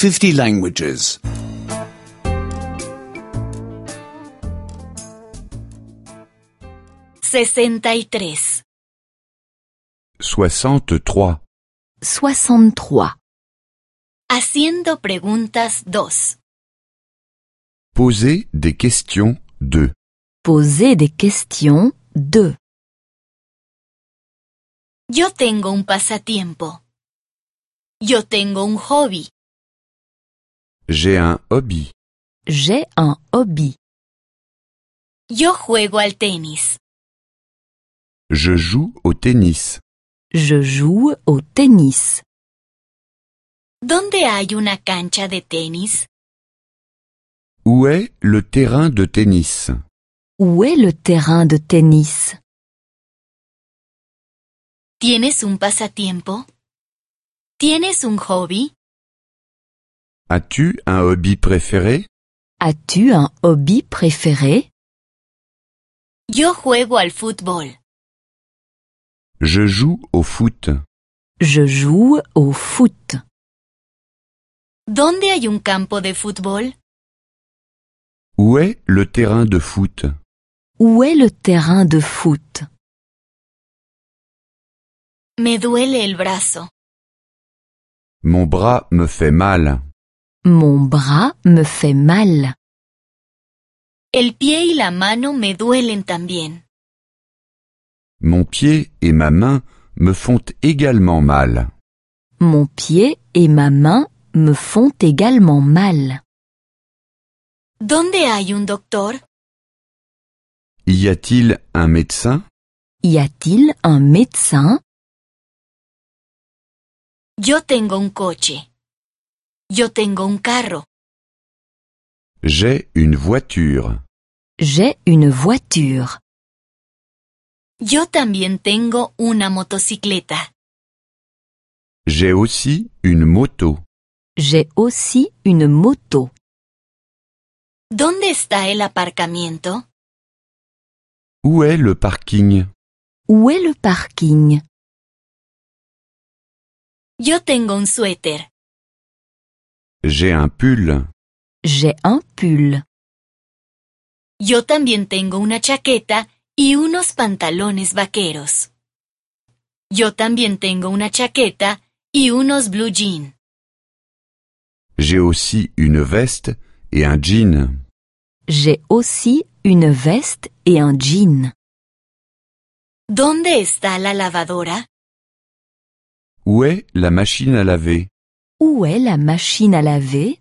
50 languages. 63. 63. 63. Haciendo preguntas 2. Poser des questions 2. Poser des questions 2. Yo tengo un pasatiempo. Yo tengo un hobby. J'ai un hobby. J'ai un hobby. Yo juego al tenis. Je joue au tennis. Je joue au tennis. ¿Dónde hay una cancha de tenis? Où est le terrain de tennis? Où est le terrain de tennis? ¿Tienes un pasatiempo? ¿Tienes un hobby? As-tu un hobby préféré? As-tu un hobby préféré? Yo juego al fútbol. Je joue au foot. Je joue au foot. ¿Dónde hay un campo de fútbol? Où est le terrain de foot? Où est le terrain de foot? Me duele el brazo. Mon bras me fait mal. Mon bras me fait mal. El pie y la mano me duelen también. Mon pied et ma main me font également mal. Mon pied et ma main me font également mal. ¿Dónde hay un doctor? Y a-t-il un médecin? Y a-t-il un médecin? Yo tengo un coche. Yo tengo un carro. J'ai une voiture. J'ai une voiture. Yo también tengo una motocicleta. J'ai aussi une moto. J'ai aussi une moto. ¿Dónde está el aparcamiento? Où est le parking? Où est le parking? Yo tengo un suéter. J'ai un pull. J'ai un pull. Yo también tengo una chaqueta y unos pantalones vaqueros. Yo también tengo una chaqueta y unos blue jeans. J'ai aussi une veste et un jean. J'ai aussi une veste et un jean. ¿Dónde está la lavadora? Où est la machine à laver? Où est la machine à laver?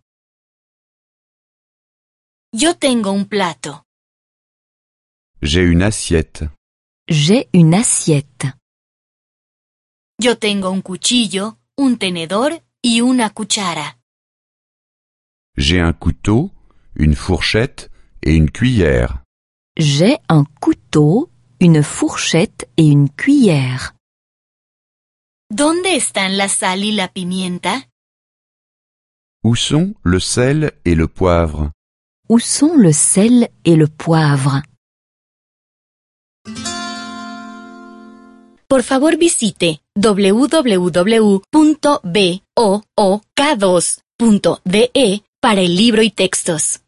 Yo tengo un plato. J'ai une assiette. J'ai une assiette. Yo tengo un cuchillo, un tenedor y una cuchara. J'ai un couteau, une fourchette et une cuillère. J'ai un couteau, une fourchette et une cuillère. ¿Dónde están la sal y la pimienta? Où sont le sel et le poivre? Où sont le sel et le poivre? Por favor visite www.book2.de para el libro y textos.